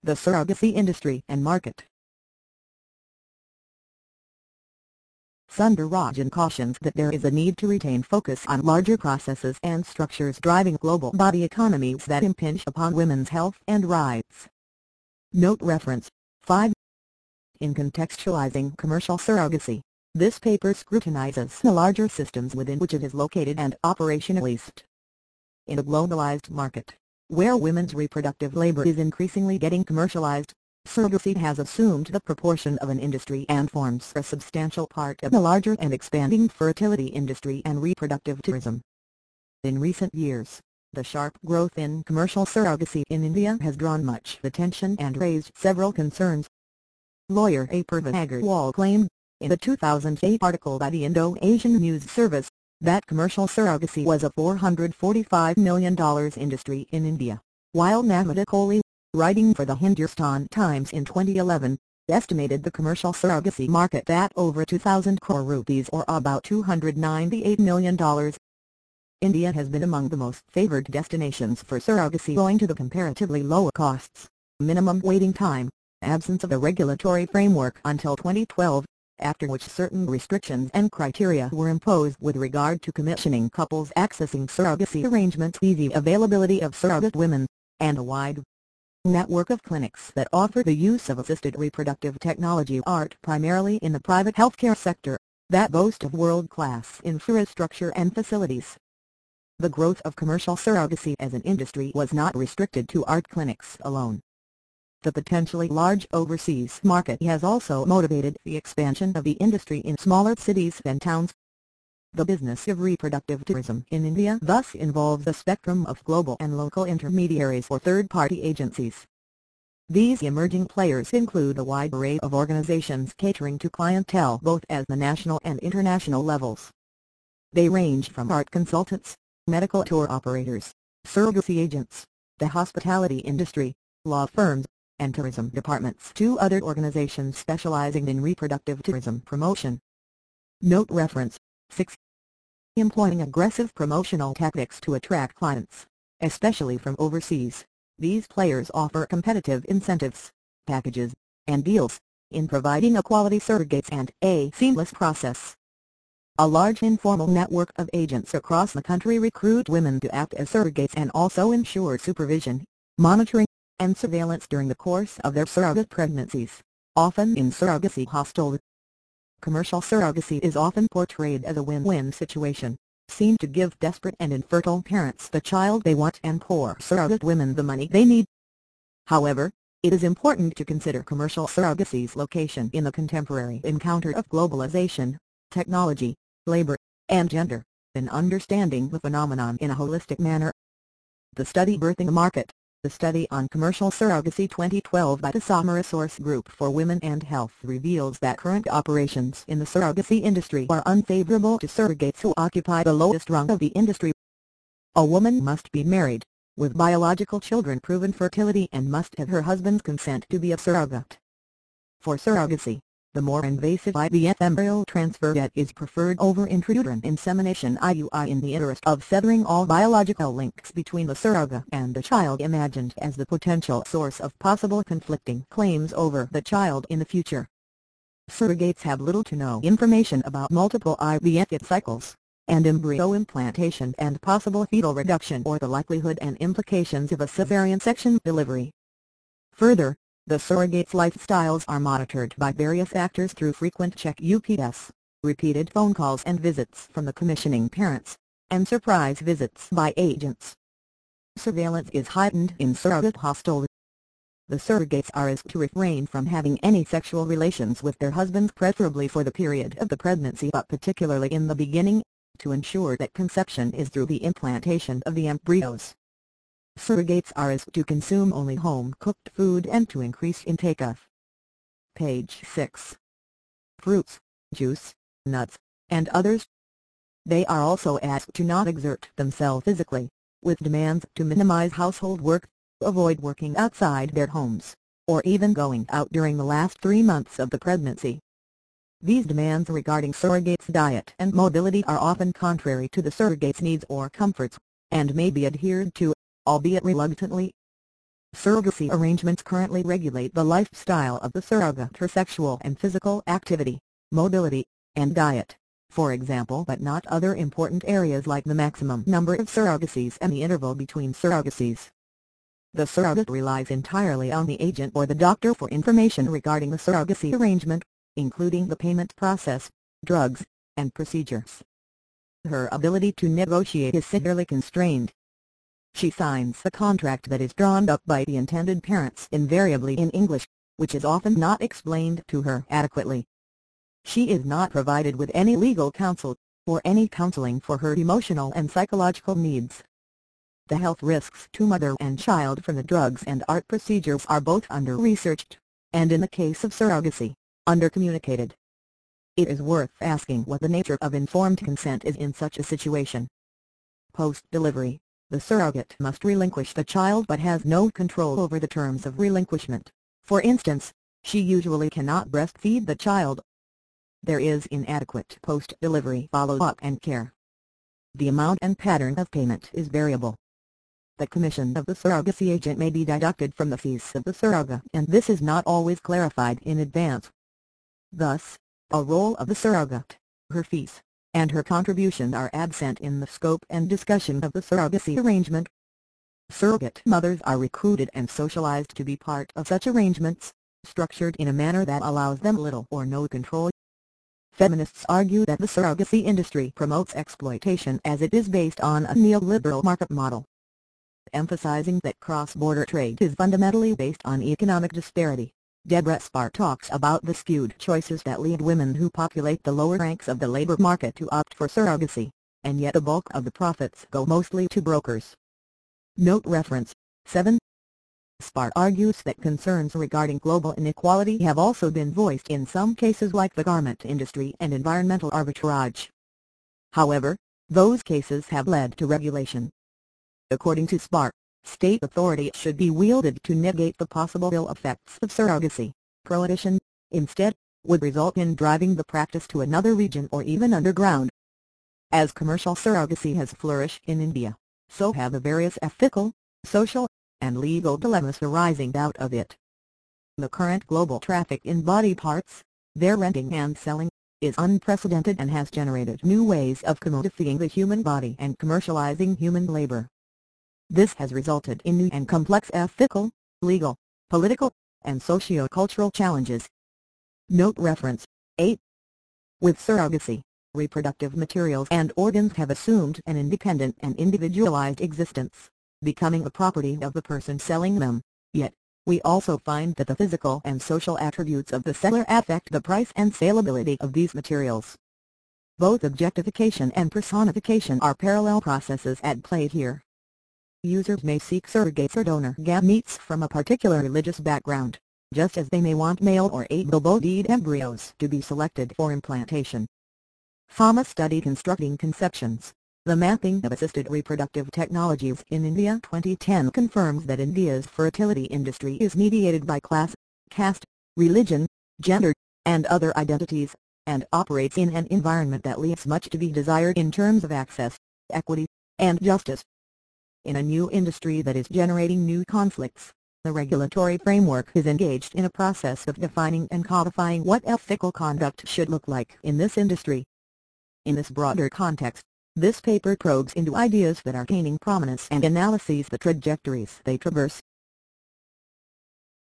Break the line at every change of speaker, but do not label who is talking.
The surrogacy industry and market. Sundararajan cautions that there is a need to retain focus on larger processes and structures driving global body economies that impinge upon women's health and rights. Note reference 5. In contextualizing commercial surrogacy, this paper scrutinizes the larger systems within which it is located and operationalized. In a globalized market, where women's reproductive labor is increasingly getting commercialized, surrogacy has assumed the proportion of an industry and forms a substantial part of the larger and expanding fertility industry and reproductive tourism. In recent years, the sharp growth in commercial surrogacy in India has drawn much attention and raised several concerns. Lawyer Apurva Agarwal claimed, in the 2008 article by the Indo-Asian News Service, that commercial surrogacy was a $445 million industry in India, while Namita Kohli, writing for the Hindustan Times in 2011, estimated the commercial surrogacy market at over 2,000 crore rupees or about $298 million. India has been among the most favored destinations for surrogacy owing to the comparatively low costs, minimum waiting time, absence of a regulatory framework until 2012, after which certain restrictions and criteria were imposed with regard to commissioning couples accessing surrogacy arrangements, easy availability of surrogate women, and a wide network of clinics that offer the use of assisted reproductive technology primarily in the private healthcare sector, that boast of world-class infrastructure and facilities. The growth of commercial surrogacy as an industry was not restricted to art clinics alone. The potentially large overseas market has also motivated the expansion of the industry in smaller cities and towns. The business of reproductive tourism in India thus involves a spectrum of global and local intermediaries or third-party agencies. These emerging players include a wide array of organizations catering to clientele both at the national and international levels. They range from art consultants, medical tour operators, surrogacy agents, the hospitality industry, law firms, and tourism departments to other organizations specializing in reproductive tourism promotion. Note reference 6. Employing aggressive promotional tactics to attract clients, especially from overseas, these players offer competitive incentives, packages, and deals, in providing a quality surrogates and a seamless process. A large informal network of agents across the country recruit women to act as surrogates and also ensure supervision, monitoring, and surveillance during the course of their surrogate pregnancies, often in surrogacy hostels. Commercial surrogacy is often portrayed as a win-win situation, seen to give desperate and infertile parents the child they want and poor surrogate women the money they need. However, it is important to consider commercial surrogacy's location in the contemporary encounter of globalization, technology, labor, and gender, in understanding the phenomenon in a holistic manner. The study Birthing the Market, the study on commercial surrogacy 2012 by the Samarasource Group for Women and Health reveals that current operations in the surrogacy industry are unfavorable to surrogates who occupy the lowest rung of the industry. A woman must be married, with biological children proven fertility and must have her husband's consent to be a surrogate. For surrogacy, the more invasive IVF embryo transfer that is preferred over intrauterine insemination IUI in the interest of severing all biological links between the surrogate and the child imagined as the potential source of possible conflicting claims over the child in the future. Surrogates have little to no information about multiple IVF cycles, and embryo implantation and possible fetal reduction or the likelihood and implications of a cesarean section delivery. Further, the surrogates' lifestyles are monitored by various actors through frequent check-ups, repeated phone calls and visits from the commissioning parents, and surprise visits by agents. Surveillance is heightened in surrogate hostels. The surrogates are asked to refrain from having any sexual relations with their husbands, preferably for the period of the pregnancy but particularly in the beginning, to ensure that conception is through the implantation of the embryos. Surrogates are asked to consume only home-cooked food and to increase intake of page 6. Fruits, juice, nuts, and others. They are also asked to not exert themselves physically, with demands to minimize household work, avoid working outside their homes, or even going out during the last 3 months of the pregnancy. These demands regarding surrogates' diet and mobility are often contrary to the surrogate's needs or comforts, and may be adhered to, albeit reluctantly. Surrogacy arrangements currently regulate the lifestyle of the surrogate, her sexual and physical activity, mobility, and diet, for example, but not other important areas like the maximum number of surrogacies and the interval between surrogacies. The surrogate relies entirely on the agent or the doctor for information regarding the surrogacy arrangement, including the payment process, drugs, and procedures. Her ability to negotiate is severely constrained. She signs a contract that is drawn up by the intended parents, invariably in English, which is often not explained to her adequately. She is not provided with any legal counsel, or any counseling for her emotional and psychological needs. The health risks to mother and child from the drugs and art procedures are both under-researched, and in the case of surrogacy, under-communicated. It is worth asking what the nature of informed consent is in such a situation. Post-delivery, the surrogate must relinquish the child but has no control over the terms of relinquishment. For instance, she usually cannot breastfeed the child. There is inadequate post-delivery follow-up and care. The amount and pattern of payment is variable. The commission of the surrogacy agent may be deducted from the fees of the surrogate, and this is not always clarified in advance. Thus, a role of the surrogate, her fees, and her contribution are absent in the scope and discussion of the surrogacy arrangement. Surrogate mothers are recruited and socialized to be part of such arrangements, structured in a manner that allows them little or no control. Feminists argue that the surrogacy industry promotes exploitation as it is based on a neoliberal market model, emphasizing that cross-border trade is fundamentally based on economic disparity. Deborah Spar talks about the skewed choices that lead women who populate the lower ranks of the labor market to opt for surrogacy, and yet the bulk of the profits go mostly to brokers. Note reference, 7. Spar argues that concerns regarding global inequality have also been voiced in some cases like the garment industry and environmental arbitrage. However, those cases have led to regulation. According to Spar, state authority should be wielded to negate the possible ill effects of surrogacy. Prohibition, instead, would result in driving the practice to another region or even underground. As commercial surrogacy has flourished in India, so have the various ethical, social, and legal dilemmas arising out of it. The current global traffic in body parts, their renting and selling, is unprecedented and has generated new ways of commodifying the human body and commercializing human labor. This has resulted in new and complex ethical, legal, political, and socio-cultural challenges. Note reference, 8. With surrogacy, reproductive materials and organs have assumed an independent and individualized existence, becoming the property of the person selling them, yet, we also find that the physical and social attributes of the seller affect the price and saleability of these materials. Both objectification and personification are parallel processes at play here. Users may seek surrogates or donor gametes from a particular religious background, just as they may want male or able-bodied embryos to be selected for implantation. Fama study Constructing Conceptions, the mapping of assisted reproductive technologies in India 2010 confirms that India's fertility industry is mediated by class, caste, religion, gender, and other identities, and operates in an environment that leaves much to be desired in terms of access, equity, and justice. In a new industry that is generating new conflicts, the regulatory framework is engaged in a process of defining and codifying what ethical conduct should look like in this industry. In this broader context, this paper probes into ideas that are gaining prominence and analyses the trajectories they traverse.